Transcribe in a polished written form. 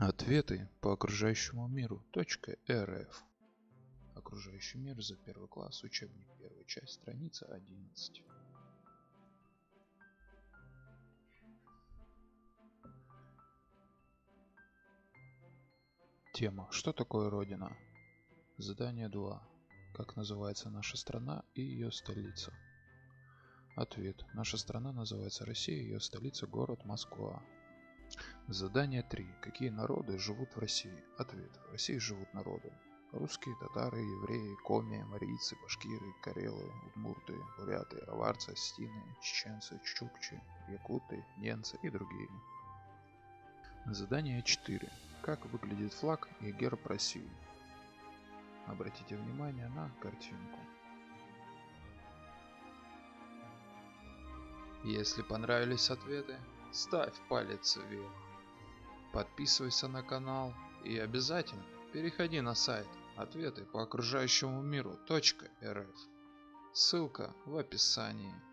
Ответы по окружающему миру. .рф. Окружающий мир за первый класс. Учебник, первая часть, страница 11. Тема. Что такое Родина? Задание 2. Как называется наша страна и ее столица? Ответ. Наша страна называется Россия, ее столица город Москва. Задание 3. Какие народы живут в России? Ответ. В России живут народы: русские, татары, евреи, коми, марийцы, башкиры, карелы, удмурты, буряты, аварцы, осетины, чеченцы, чукчи, якуты, ненцы и другие. Задание 4. Как выглядит флаг и герб России? Обратите внимание на картинку. Если понравились ответы, ставь палец вверх. Подписывайся на канал и обязательно переходи на сайт ответы по окружающему миру .рф. Ссылка в описании.